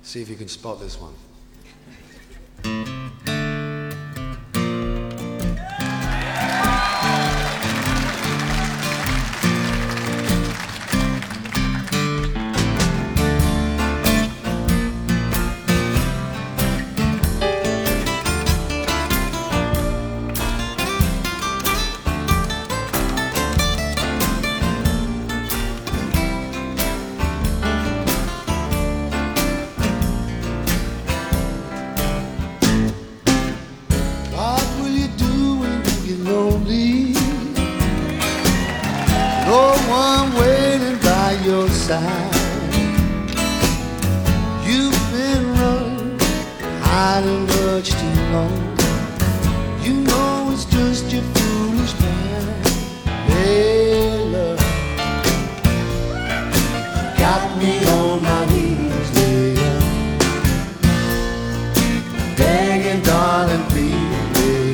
See if you can spot this one. No one waiting by your side. You've been running, hiding much too long. You know it's just your foolish pride. Hey, love, got me on my knees, love, begging, darling, please,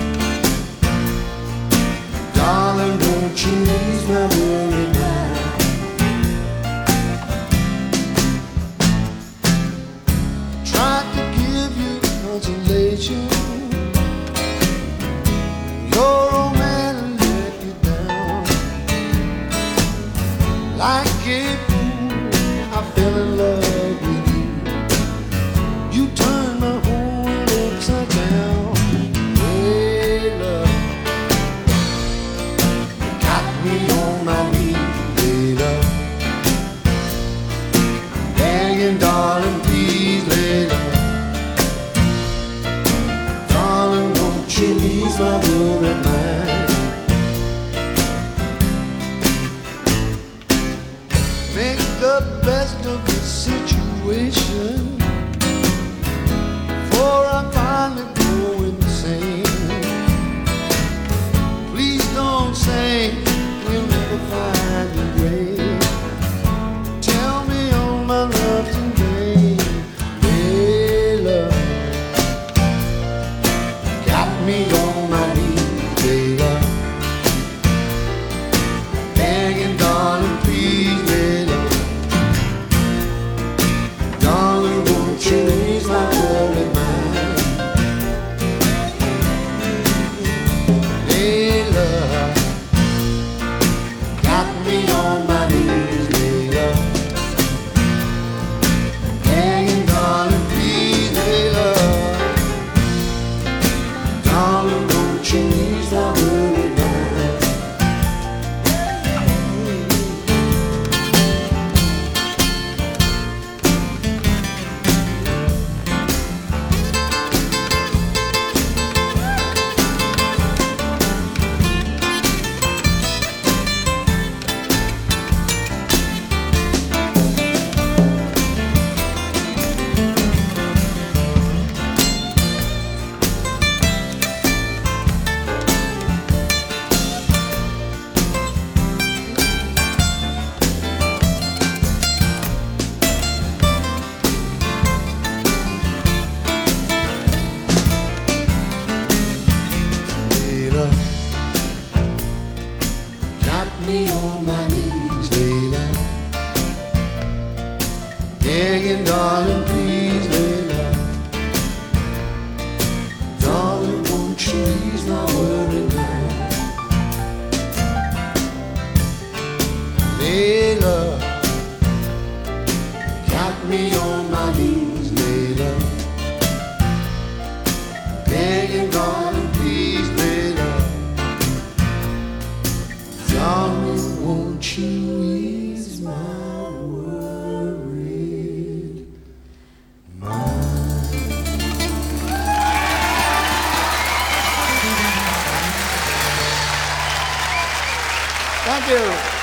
darling, won't you ease my worry mind? Tried to give you consolation. Your old man let you down. Like a fool, I fell in love with you. You turned my whole world upside down. Hey, love, me on my knees, love, begging, darling, please, love, darling, won't you ease my worried mind? Make the best of the situation, before I finally go insane. Please don't say we'll never find a way. Tell me all my love today. Hey, love, got me on my knees, hey, love, begging, darling, please, hey, love, darling, won't you ease my worried mind? Hey, love, got me on my knees, hey, love, begging, darling, please, hey, love, darling, won't you ease my worried mind? Got me on my knees, Layla, begging, darling, please, Layla, darling, won't you ease my worried mind? Layla, got me on my knees, Layla, begging, darling, please, Layla, darling, won't you ease my worried mind? Thank you.